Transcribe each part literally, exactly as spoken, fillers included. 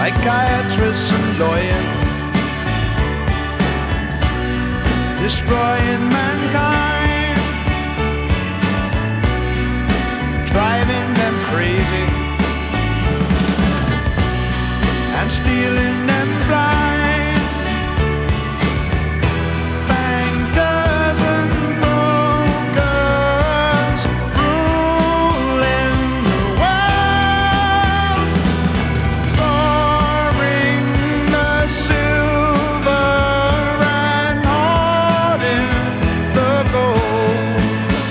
psychiatrists and lawyers, destroying mankind, driving them crazy and stealing them blind. Bankers and brokers ruling the world, storing the silver and hoarding the gold.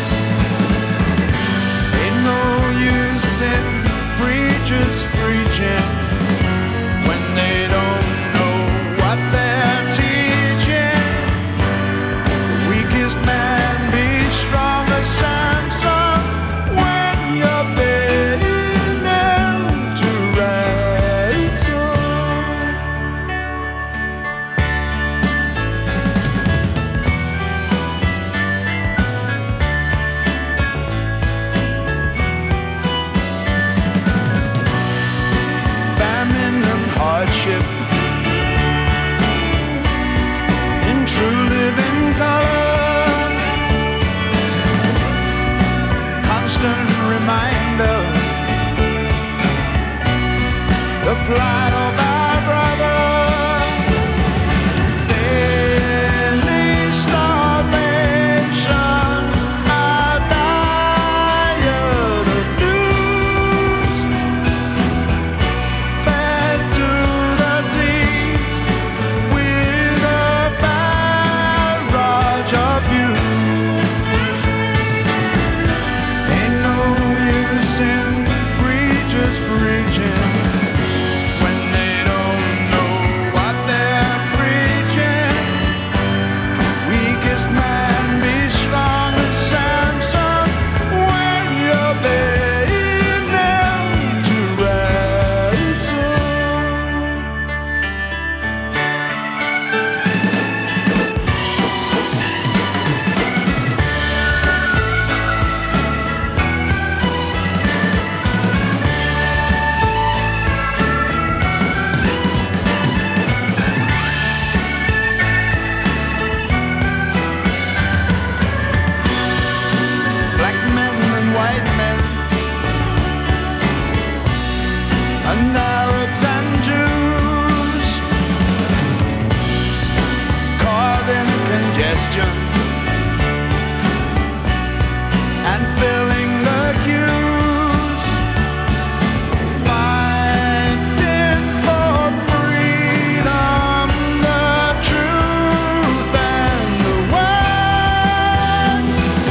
Ain't no use in preachers preaching when they don't know what they're teaching. The weakest man be strong as Samson when you're begging them to rise up. Famine and hardship in true living color, constant reminder, the plight of our brother. Daily starvation, our diet of news, fed to the teeth with a barrage of views. Ain't no use in preachers preaching when they don't know what they're preaching. Weakest man be strong as Samson when you're begging them to rise up. Black men and white men, and Arabs and Jews, causing congestion and filling the queues, fighting for freedom, the truth and the word,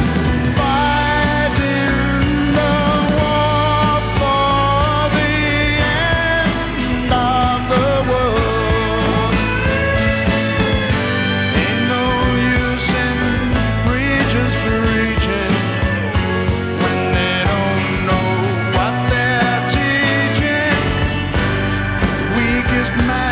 fighting the war for the end of the world. Ain't no use in preachers preaching when they don't know what they're teaching. Weakest man